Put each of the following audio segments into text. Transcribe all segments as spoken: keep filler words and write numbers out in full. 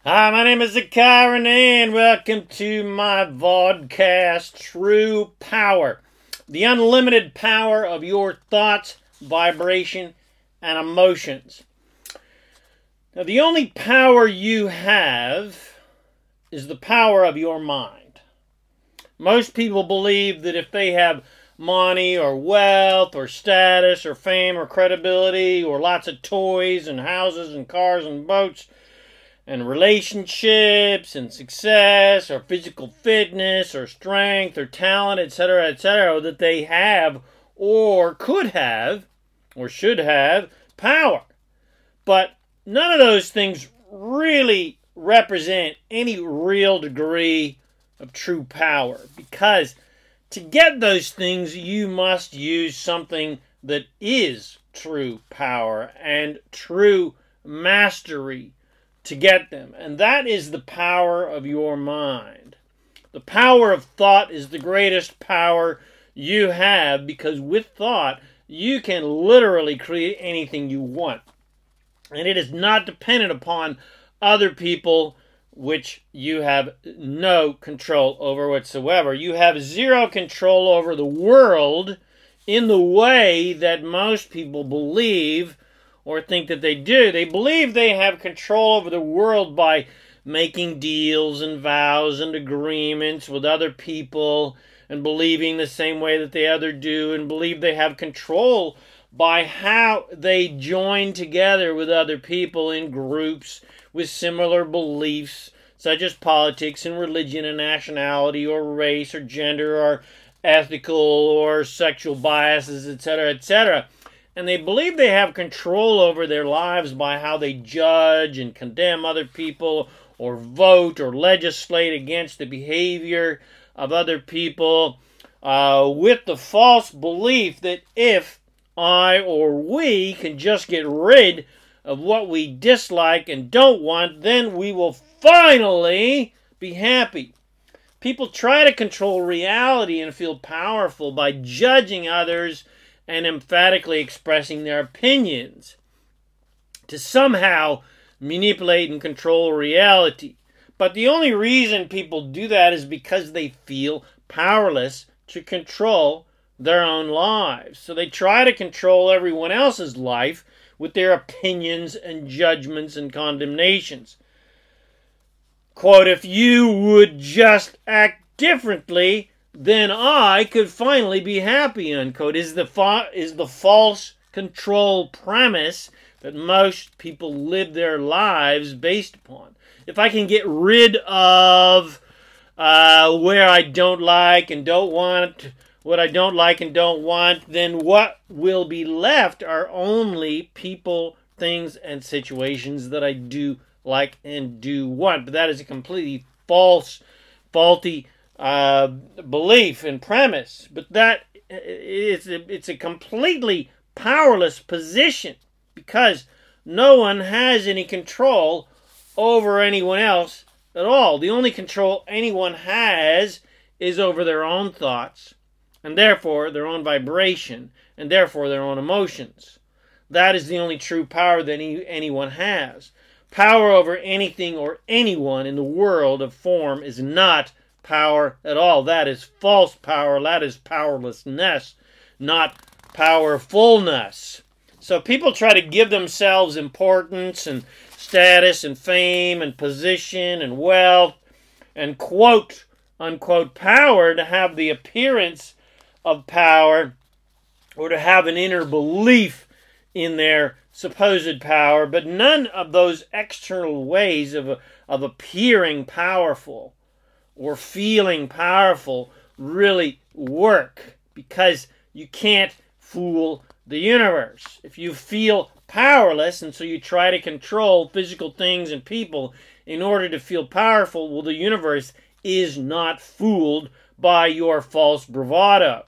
Hi, my name is Zakai Renee, and welcome to my vodcast, True Power. The unlimited power of your thoughts, vibration, and emotions. Now, the only power you have is the power of your mind. Most people believe that if they have money or wealth or status or fame or credibility or lots of toys and houses and cars and boats and relationships and success or physical fitness or strength or talent, et cetera, et cetera, that they have or could have or should have power. But none of those things really represent any real degree of true power, because to get those things you must use something that is true power and true mastery to get them. And that is the power of your mind. The power of thought is the greatest power you have, because with thought, you can literally create anything you want. And it is not dependent upon other people, which you have no control over whatsoever. You have zero control over the world in the way that most people believe or think that they do. They believe they have control over the world by making deals and vows and agreements with other people and believing the same way that they other do, and believe they have control by how they join together with other people in groups with similar beliefs, such as politics and religion and nationality or race or gender or ethical or sexual biases, et cetera, et cetera. And they believe they have control over their lives by how they judge and condemn other people or vote or legislate against the behavior of other people, uh, with the false belief that if I or we can just get rid of what we dislike and don't want, then we will finally be happy. People try to control reality and feel powerful by judging others and emphatically expressing their opinions to somehow manipulate and control reality. But the only reason people do that is because they feel powerless to control their own lives. So they try to control everyone else's life with their opinions and judgments and condemnations. Quote, if you would just act differently, then I could finally be happy, unquote, is the fa- is the false control premise that most people live their lives based upon. If I can get rid of uh, where I don't like and don't want, what I don't like and don't want, then what will be left are only people, things, and situations that I do like and do want. But that is a completely false, faulty Uh, belief and premise. But that it's a, it's a completely powerless position, because no one has any control over anyone else at all. The only control anyone has is over their own thoughts, and therefore their own vibration, and therefore their own emotions. That is the only true power that any, anyone has. Power over anything or anyone in the world of form is not power at all. That is false power. That is powerlessness, not powerfulness. So people try to give themselves importance and status and fame and position and wealth and quote unquote power to have the appearance of power or to have an inner belief in their supposed power, but none of those external ways of, of appearing powerful or feeling powerful really work, because you can't fool the universe. If you feel powerless and so you try to control physical things and people in order to feel powerful, well, the universe is not fooled by your false bravado.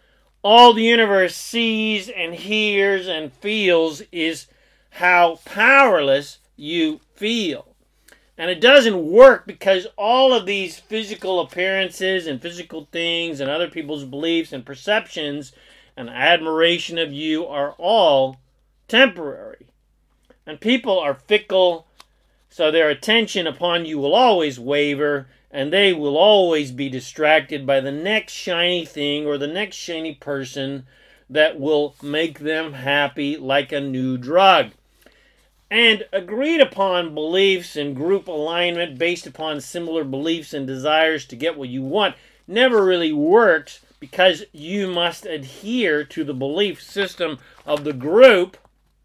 All the universe sees and hears and feels is how powerless you feel. And it doesn't work because all of these physical appearances and physical things and other people's beliefs and perceptions and admiration of you are all temporary. And people are fickle, So their attention upon you will always waver, and they will always be distracted by the next shiny thing or the next shiny person that will make them happy like a new drug. And agreed upon beliefs and group alignment based upon similar beliefs and desires to get what you want never really works, because you must adhere to the belief system of the group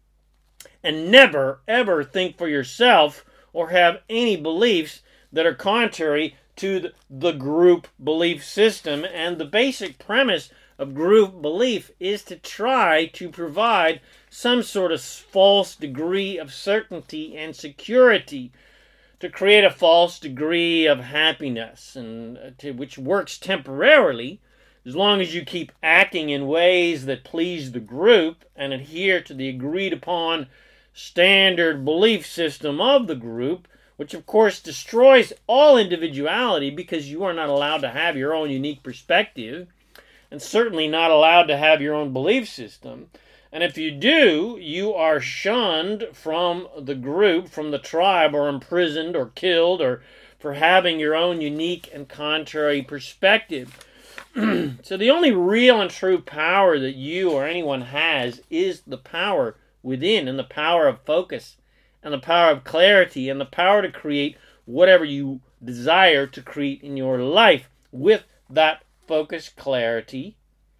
and never, ever think for yourself or have any beliefs that are contrary to the group belief system. And the basic premise of group belief is to try to provide some sort of false degree of certainty and security, to create a false degree of happiness, and to, which works temporarily as long as you keep acting in ways that please the group and adhere to the agreed upon standard belief system of the group, which of course destroys all individuality, because you are not allowed to have your own unique perspective, and certainly not allowed to have your own belief system. And if you do, you are shunned from the group, from the tribe, or imprisoned or killed, or for having your own unique and contrary perspective. So the only real and true power that you or anyone has is the power within, and the power of focus, and the power of clarity, and the power to create whatever you desire to create in your life with that focus, clarity,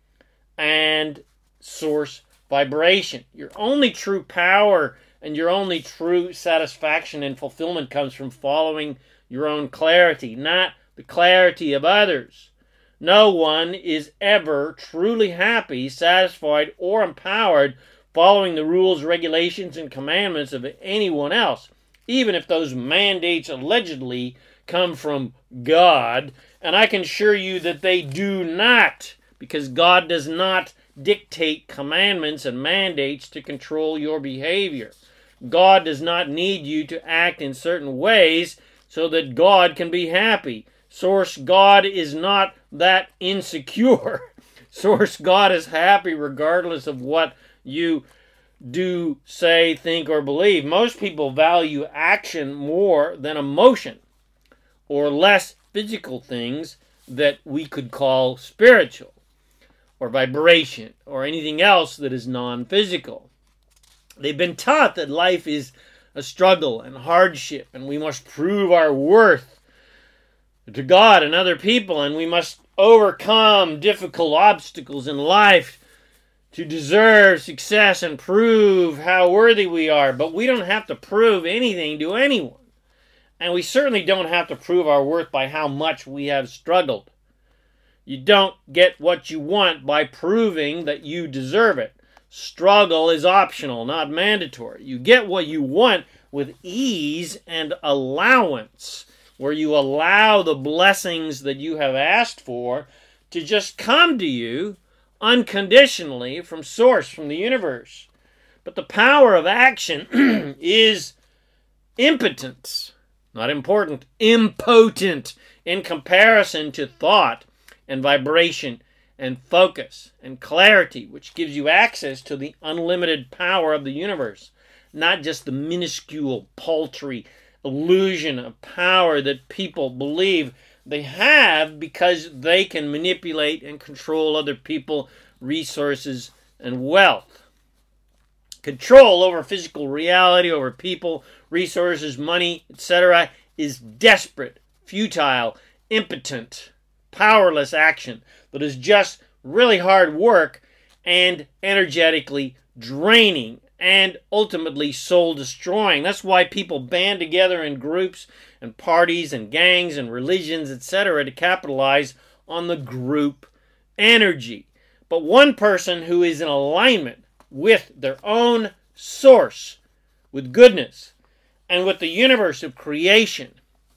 and source vibration. Your only true power and your only true satisfaction and fulfillment comes from following your own clarity, not the clarity of others. No one is ever truly happy, satisfied, or empowered following the rules, regulations, and commandments of anyone else, even if those mandates allegedly come from God. And I can assure you that they do not, because God does not dictate commandments and mandates to control your behavior. God does not need you to act in certain ways so that God can be happy. Source God is not that insecure. Source God is happy regardless of what you do, say, think, or believe. Most people value action more than emotion, or less physical things that we could call spiritual, or vibration, or anything else that is non-physical. They've been taught that life is a struggle and hardship, and we must prove our worth to God and other people, and we must overcome difficult obstacles in life to deserve success and prove how worthy we are. But we don't have to prove anything to anyone, and we certainly don't have to prove our worth by how much we have struggled. You don't get what you want by proving that you deserve it. Struggle is optional, not mandatory. You get what you want with ease and allowance, where you allow the blessings that you have asked for to just come to you unconditionally from source, from the universe. But the power of action is impotence, not important, impotent in comparison to thought and vibration and focus and clarity, which gives you access to the unlimited power of the universe, not just the minuscule, paltry illusion of power that people believe they have because they can manipulate and control other people, resources, and wealth. Control over physical reality, over people, resources, money, et cetera is desperate, futile, impotent, powerless action that is just really hard work and energetically draining and ultimately soul-destroying. That's why people band together in groups and parties and gangs and religions, et cetera, to capitalize on the group energy. But one person who is in alignment with their own source, with goodness, and with the universe of creation,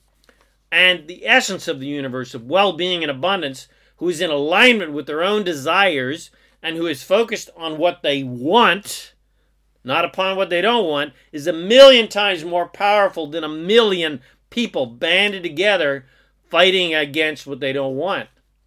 and the essence of the universe of well-being and abundance, who is in alignment with their own desires, and who is focused on what they want, not upon what they don't want, is a million times more powerful than a million people banded together fighting against what they don't want.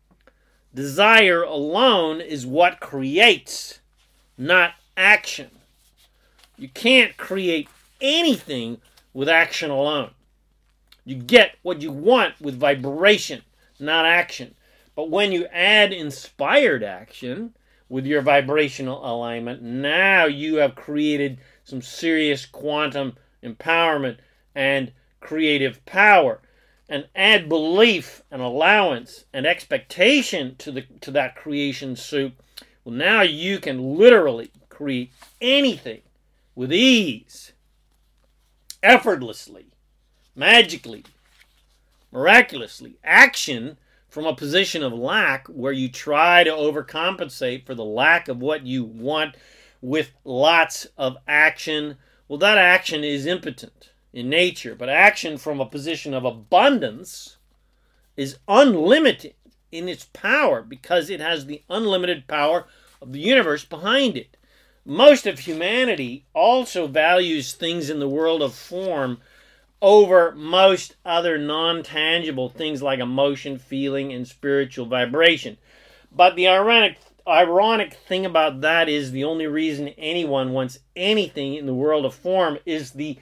Desire alone is what creates, not action. You can't create anything with action alone. You get what you want with vibration, not action. But when you add inspired action with your vibrational alignment, now you have created some serious quantum empowerment and creative power. And add belief and allowance and expectation to the to that creation soup. Well, now you can literally create anything with ease, effortlessly, magically, miraculously. Action from a position of lack where you try to overcompensate for the lack of what you want with lots of action. Well, that action is impotent in nature, but action from a position of abundance is unlimited in its power because it has the unlimited power of the universe behind it. Most of humanity also values things in the world of form over most other non-tangible things like emotion, feeling, and spiritual vibration. But the ironic ironic thing about that is the only reason anyone wants anything in the world of form is the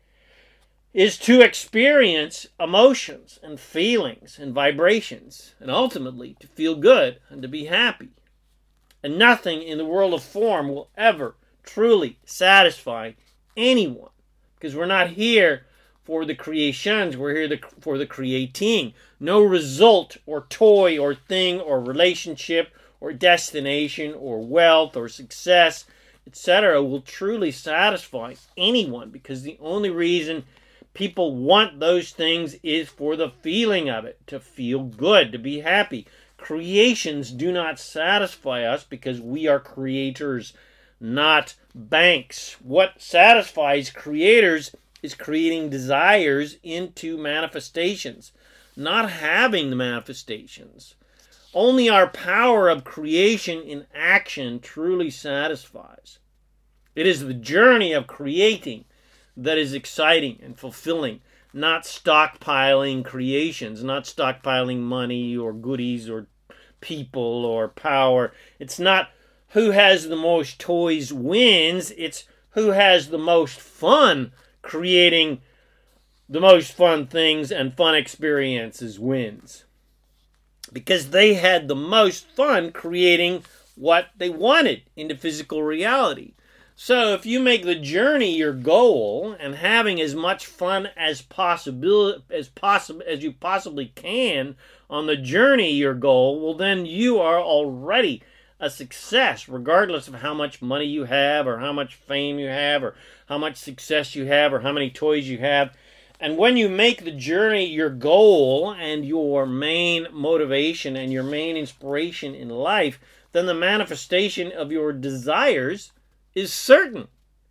is to experience emotions and feelings and vibrations, and ultimately to feel good and to be happy. And nothing in the world of form will ever truly satisfy anyone, because we're not here for the creations, we're here for the creating. No result or toy or thing or relationship or destination or wealth or success, et cetera will truly satisfy anyone, because the only reason people want those things is for the feeling of it, to feel good, to be happy. Creations do not satisfy us because we are creators, not banks. What satisfies creators is creating desires into manifestations, not having the manifestations. Only our power of creation in action truly satisfies. It is the journey of creating that is exciting and fulfilling, not stockpiling creations, not stockpiling money or goodies or people or power. It's not who has the most toys wins, it's who has the most fun creating the most fun things and fun experiences wins. Because they had the most fun creating what they wanted into physical reality. So if you make the journey your goal and having as much fun as possible as possible as you possibly can on the journey your goal, well then you are already a success, regardless of how much money you have or how much fame you have or how much success you have or how many toys you have. And when you make the journey your goal and your main motivation and your main inspiration in life, then the manifestation of your desires is certain.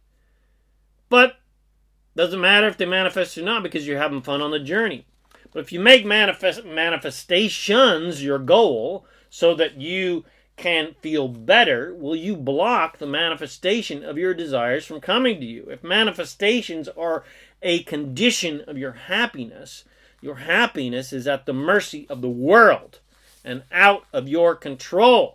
But doesn't matter if they manifest or not, because you're having fun on the journey. But if you make manifest manifestations your goal so that you can feel better, will you block the manifestation of your desires from coming to you? If manifestations are a condition of your happiness, your happiness is at the mercy of the world and out of your control.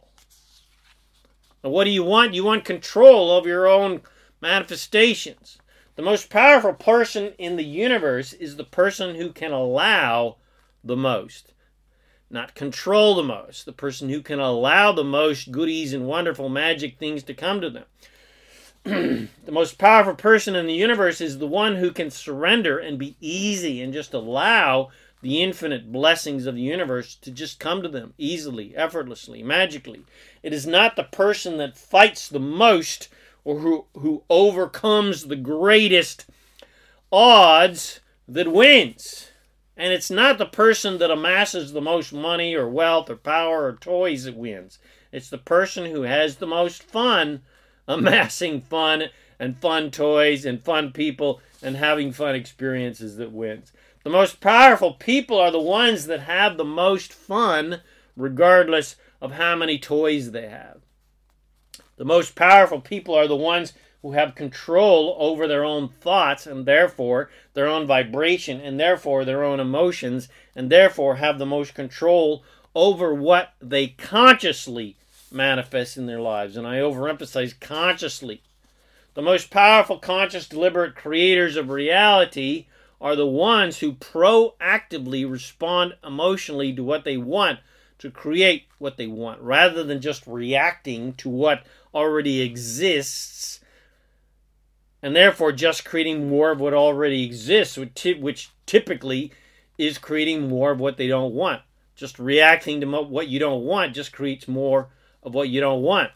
Now, what do you want? You want control of your own manifestations. The most powerful person in the universe is the person who can allow the most, not control the most. The person who can allow the most goodies and wonderful magic things to come to them. The most powerful person in the universe is the one who can surrender and be easy and just allow the infinite blessings of the universe to just come to them easily, effortlessly, magically. It is not the person that fights the most or who, who overcomes the greatest odds that wins. And it's not the person that amasses the most money or wealth or power or toys that wins. It's the person who has the most fun amassing fun and fun toys and fun people and having fun experiences that wins. The most powerful people are the ones that have the most fun regardless of how many toys they have. The most powerful people are the ones who have control over their own thoughts and therefore their own vibration and therefore their own emotions and therefore have the most control over what they consciously manifest in their lives. And I overemphasize consciously. The most powerful, conscious, deliberate creators of reality are the ones who proactively respond emotionally to what they want to create what they want, rather than just reacting to what already exists, and therefore just creating more of what already exists, which typically is creating more of what they don't want. Just reacting to what you don't want just creates more of what you don't want.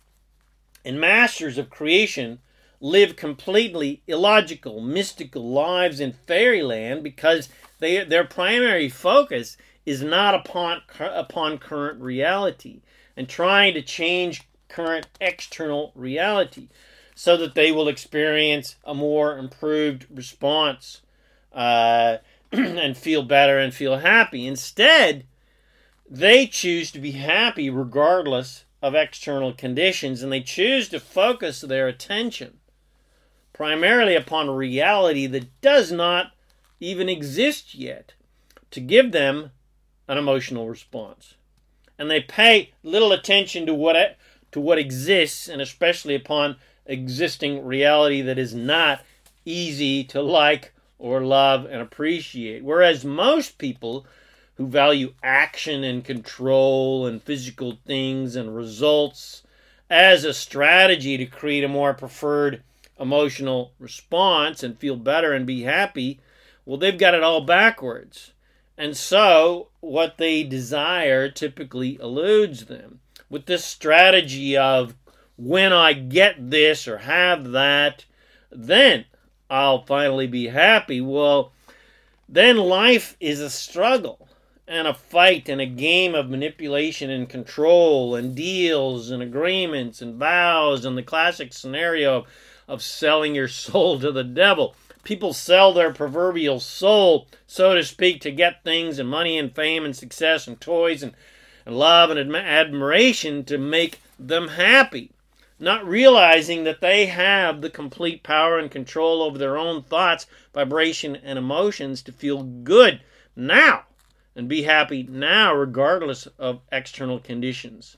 And masters of creation live completely illogical, mystical lives in fairyland because they, their primary focus is not upon, upon current reality and trying to change current external reality so that they will experience a more improved response uh, and feel better and feel happy. Instead, they choose to be happy regardless of external conditions, and they choose to focus their attention primarily upon reality that does not even exist yet to give them an emotional response. And they pay little attention to what to what exists, and especially upon existing reality that is not easy to like or love and appreciate. Whereas most people who value action and control and physical things and results as a strategy to create a more preferred emotional response and feel better and be happy, well, they've got it all backwards. And so what they desire typically eludes them. With this strategy of, when I get this or have that, then I'll finally be happy. Well, then life is a struggle and a fight and a game of manipulation and control and deals and agreements and vows and the classic scenario of selling your soul to the devil. People sell their proverbial soul, so to speak, to get things and money and fame and success and toys and, and love and admi- admiration to make them happy, not realizing that they have the complete power and control over their own thoughts, vibration, and emotions to feel good now and be happy now regardless of external conditions.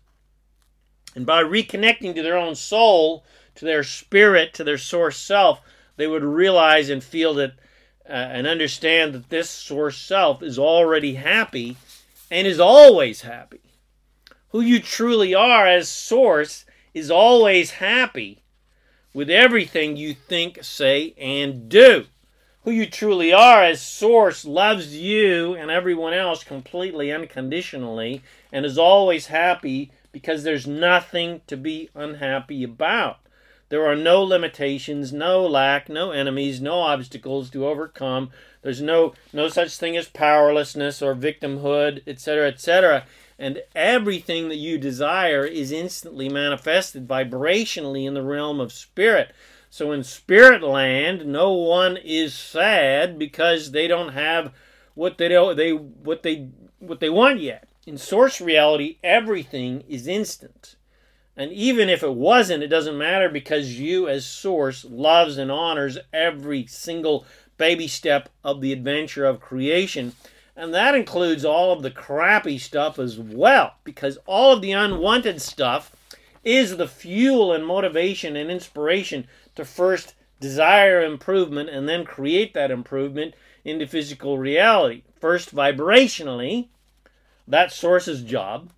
And by reconnecting to their own soul, to their spirit, to their source self, they would realize and feel that uh, and understand that this source self is already happy and is always happy. Who you truly are as source is always happy with everything you think, say, and do. Who you truly are as source loves you and everyone else completely unconditionally and is always happy because there's nothing to be unhappy about. There are no limitations, no lack, no enemies, no obstacles to overcome. There's no, no such thing as powerlessness or victimhood, et cetera, et cetera. And everything that you desire is instantly manifested vibrationally in the realm of spirit. So in spirit land, no one is sad because they don't have what they don't, they what they what they want yet. In source reality, everything is instant. And even if it wasn't, it doesn't matter because you as source loves and honors every single baby step of the adventure of creation. And that includes all of the crappy stuff as well, because all of the unwanted stuff is the fuel and motivation and inspiration to first desire improvement and then create that improvement into physical reality. First vibrationally, that's source's job,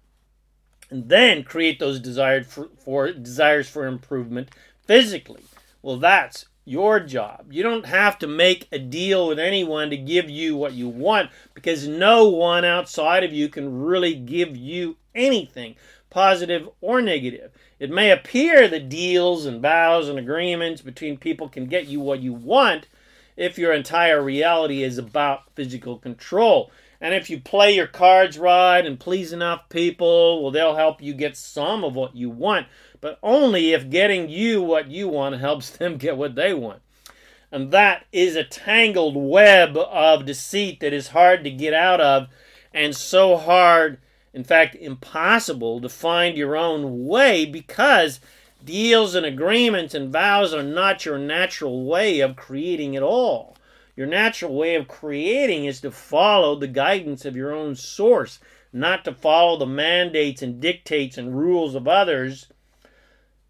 and then create those desired for, for desires for improvement physically. Well, that's your job. You don't have to make a deal with anyone to give you what you want, because no one outside of you can really give you anything, positive or negative. It may appear that deals and vows and agreements between people can get you what you want if your entire reality is about physical control. And if you play your cards right and please enough people, well, they'll help you get some of what you want, but only if getting you what you want helps them get what they want. And that is a tangled web of deceit that is hard to get out of, and so hard, in fact, impossible to find your own way, because deals and agreements and vows are not your natural way of creating it all. Your natural way of creating is to follow the guidance of your own source, not to follow the mandates and dictates and rules of others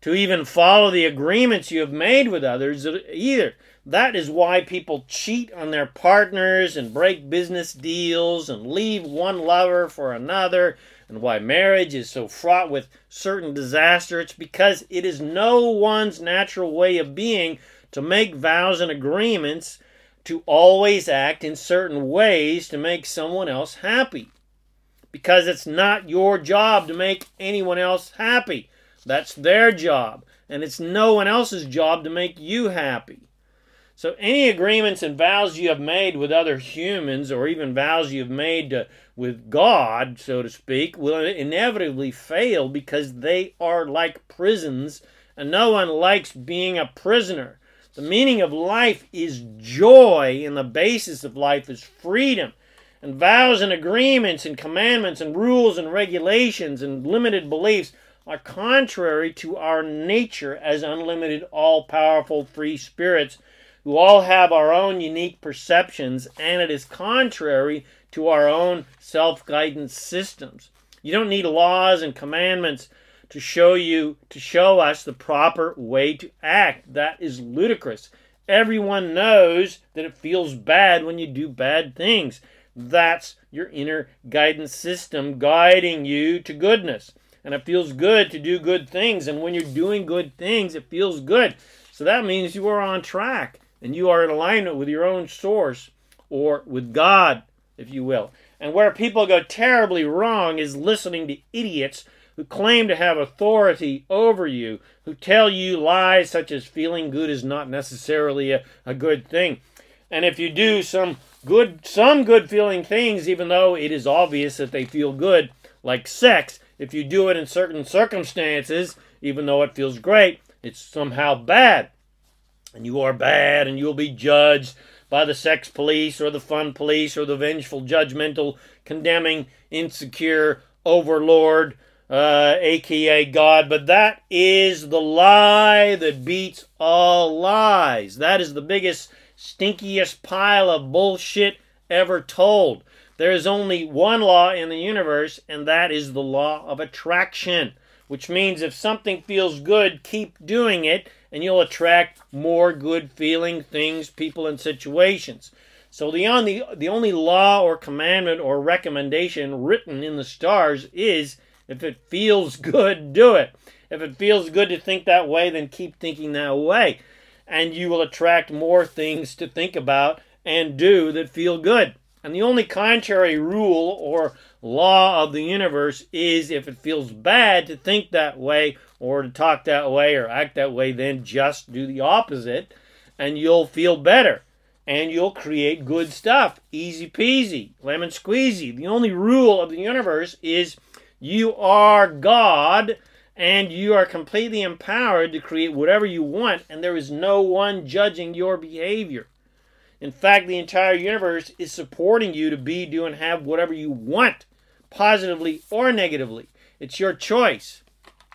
to even follow the agreements you have made with others either. That is why people cheat on their partners and break business deals and leave one lover for another, and why marriage is so fraught with certain disaster. It's because it is no one's natural way of being to make vows and agreements to always act in certain ways to make someone else happy. Because it's not your job to make anyone else happy. That's their job. And it's no one else's job to make you happy. So any agreements and vows you have made with other humans, or even vows you have made to, with God, so to speak, will inevitably fail because they are like prisons, and no one likes being a prisoner. The meaning of life is joy, and the basis of life is freedom. And vows and agreements and commandments and rules and regulations and limited beliefs are contrary to our nature as unlimited, all-powerful, free spirits who all have our own unique perceptions, and it is contrary to our own self-guidance systems. You don't need laws and commandments to show you, to show us the proper way to act. That is ludicrous. Everyone knows that it feels bad when you do bad things. That's your inner guidance system guiding you to goodness. And it feels good to do good things. And when you're doing good things, it feels good. So that means you are on track. And you are in alignment with your own source, or with God, if you will. And where people go terribly wrong is listening to idiots who claim to have authority over you, who tell you lies such as feeling good is not necessarily a, a good thing. And if you do some good, some good feeling things, even though it is obvious that they feel good, like sex, if you do it in certain circumstances, even though it feels great, it's somehow bad. And you are bad, and you'll be judged by the sex police or the fun police or the vengeful, judgmental, condemning, insecure overlord, uh, a k a. God. But that is the lie that beats all lies. That is the biggest, stinkiest pile of bullshit ever told. There is only one law in the universe, and that is the law of attraction, which means if something feels good, keep doing it, and you'll attract more good-feeling things, people, and situations. So the only, the only law or commandment or recommendation written in the stars is, if it feels good, do it. If it feels good to think that way, then keep thinking that way. And you will attract more things to think about and do that feel good. And the only contrary rule or law of the universe is, if it feels bad to think that way or to talk that way or act that way, then just do the opposite and you'll feel better. And you'll create good stuff. Easy peasy, lemon squeezy. The only rule of the universe is you are God and you are completely empowered to create whatever you want, and there is no one judging your behavior. In fact, the entire universe is supporting you to be, do, and have whatever you want, positively or negatively. It's your choice.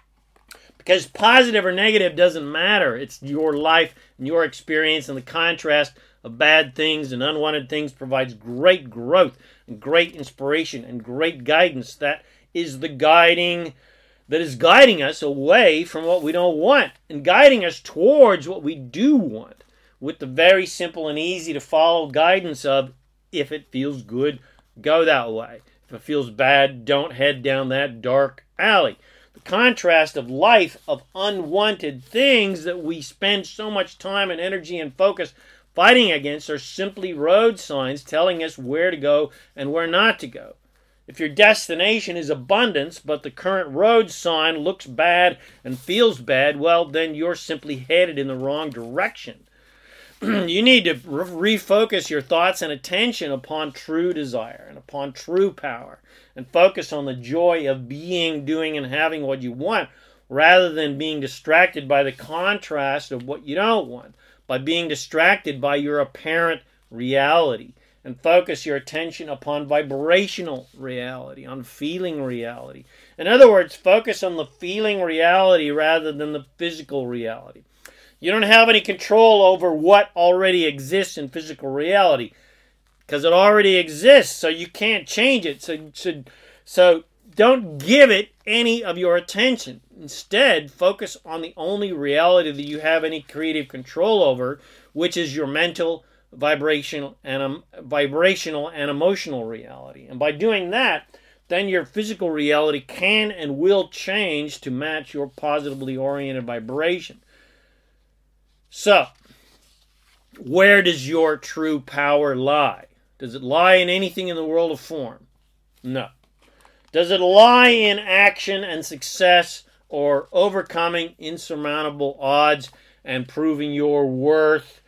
Because positive or negative doesn't matter. It's your life and your experience, and the contrast of bad things and unwanted things provides great growth and great inspiration and great guidance. That is the guiding, that is guiding us away from what we don't want and guiding us towards what we do want, with the very simple and easy to follow guidance of, if it feels good, go that way. If it feels bad, don't head down that dark alley. The contrast of life, of unwanted things that we spend so much time and energy and focus fighting against, are simply road signs telling us where to go and where not to go. If your destination is abundance, but the current road sign looks bad and feels bad, well, then you're simply headed in the wrong direction. You need to re- refocus your thoughts and attention upon true desire and upon true power, and focus on the joy of being, doing, and having what you want, rather than being distracted by the contrast of what you don't want, by being distracted by your apparent reality. And focus your attention upon vibrational reality, on feeling reality. In other words, focus on the feeling reality rather than the physical reality. You don't have any control over what already exists in physical reality, because it already exists, so you can't change it. So, so, so don't give it any of your attention. Instead, focus on the only reality that you have any creative control over, which is your mental, vibrational, and um, vibrational and emotional reality. And by doing that, then your physical reality can and will change to match your positively oriented vibration. So, where does your true power lie? Does it lie in anything in the world of form? No. Does it lie in action and success or overcoming insurmountable odds and proving your worth?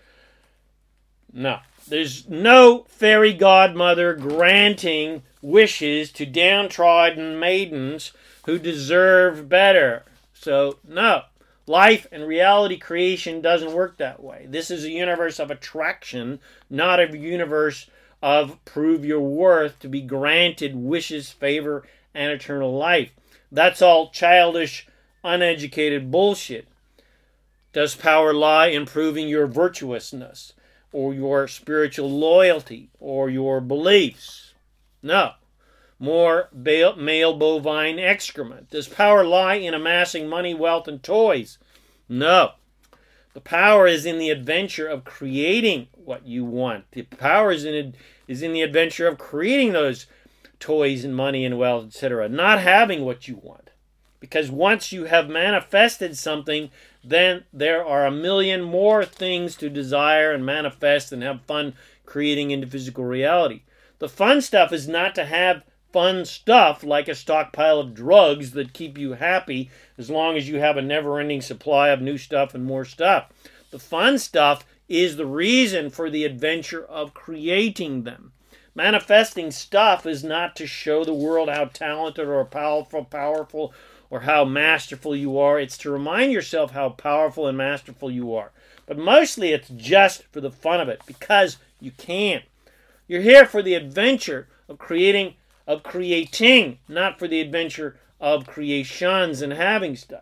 No. There's no fairy godmother granting wishes to downtrodden maidens who deserve better. So, no. Life and reality creation doesn't work that way. This is a universe of attraction, not a universe of prove your worth to be granted wishes, favor, and eternal life. That's all childish, uneducated bullshit. Does power lie in proving your virtuousness, or your spiritual loyalty, or your beliefs? No. More male bovine excrement. Does power lie in amassing money, wealth, and toys? No. The power is in the adventure of creating what you want. The power is in, is in the adventure of creating those toys and money and wealth, et cetera. Not having what you want. Because once you have manifested something, then there are a million more things to desire and manifest and have fun creating into physical reality. The fun stuff is not to have fun stuff like a stockpile of drugs that keep you happy as long as you have a never-ending supply of new stuff and more stuff. The fun stuff is the reason for the adventure of creating them. Manifesting stuff is not to show the world how talented or powerful, powerful, or how masterful you are. It's to remind yourself how powerful and masterful you are. But mostly it's just for the fun of it, because you can. You're here for the adventure of creating of creating, not for the adventure of creations and having stuff.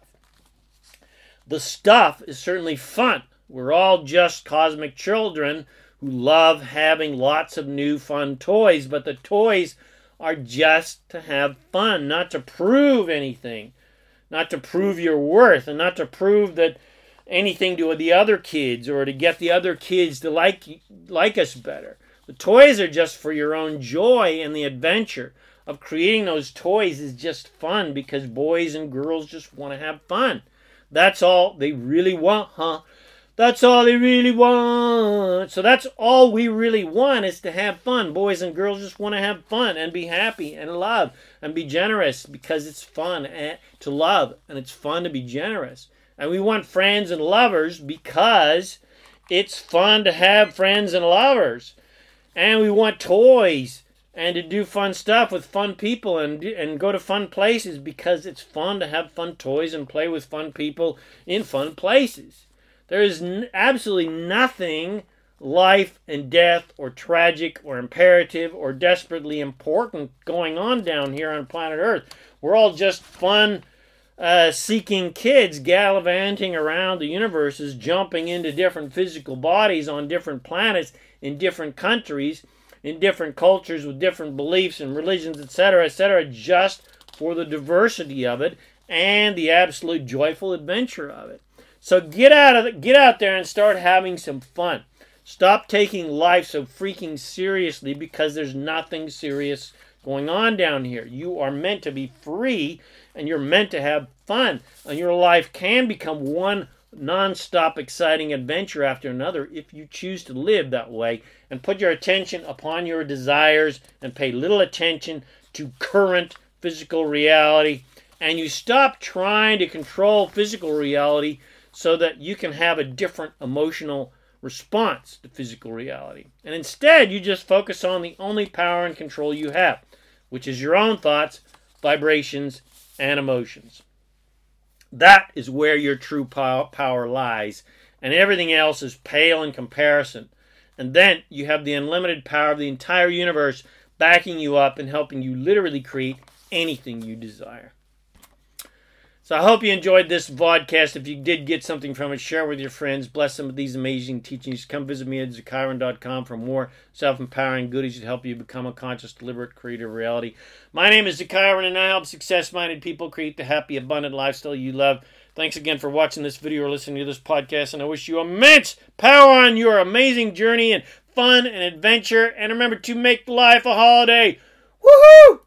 The stuff is certainly fun. We're all just cosmic children who love having lots of new fun toys, but the toys are just to have fun, not to prove anything, not to prove your worth, and not to prove that anything to the other kids or to get the other kids to like like us better. The toys are just for your own joy, and the adventure of creating those toys is just fun because boys and girls just want to have fun. That's all they really want, huh? That's all they really want. So that's all we really want, is to have fun. Boys and girls just want to have fun and be happy and love and be generous because it's fun to love and it's fun to be generous. And we want friends and lovers because it's fun to have friends and lovers. And we want toys and to do fun stuff with fun people and and go to fun places because it's fun to have fun toys and play with fun people in fun places. There is n- absolutely nothing life and death or tragic or imperative or desperately important going on down here on planet Earth. We're all just fun uh, seeking kids gallivanting around the universes, jumping into different physical bodies on different planets in different countries, in different cultures with different beliefs and religions, et cetera, et cetera, just for the diversity of it and the absolute joyful adventure of it. So get out of the, get out there and start having some fun. Stop taking life so freaking seriously because there's nothing serious going on down here. You are meant to be free and you're meant to have fun. And your life can become one non-stop exciting adventure after another if you choose to live that way and put your attention upon your desires and pay little attention to current physical reality, and you stop trying to control physical reality so that you can have a different emotional response to physical reality. And instead you just focus on the only power and control you have, which is your own thoughts, vibrations, and emotions. That is where your true power lies, and everything else is pale in comparison. And then you have the unlimited power of the entire universe backing you up and helping you literally create anything you desire. So I hope you enjoyed this vodcast. If you did get something from it, share it with your friends. Bless them with these amazing teachings. Come visit me at Zakairan dot com for more self-empowering goodies that help you become a conscious, deliberate, creative reality. My name is Zakairan, and I help success-minded people create the happy, abundant lifestyle you love. Thanks again for watching this video or listening to this podcast, and I wish you immense power on your amazing journey and fun and adventure. And remember to make life a holiday. Woohoo!